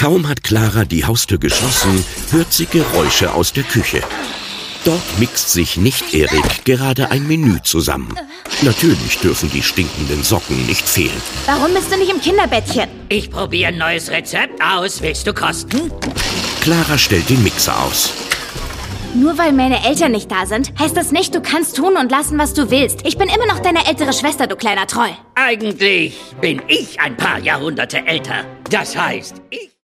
Kaum hat Clara die Haustür geschlossen, hört sie Geräusche aus der Küche. Dort mixt sich Nicht-Erik gerade ein Menü zusammen. Natürlich dürfen die stinkenden Socken nicht fehlen. Warum bist du nicht im Kinderbettchen? Ich probiere ein neues Rezept aus. Willst du kosten? Clara stellt den Mixer aus. Nur weil meine Eltern nicht da sind, heißt das nicht, du kannst tun und lassen, was du willst. Ich bin immer noch deine ältere Schwester, du kleiner Troll. Eigentlich bin ich ein paar Jahrhunderte älter. Das heißt, ich...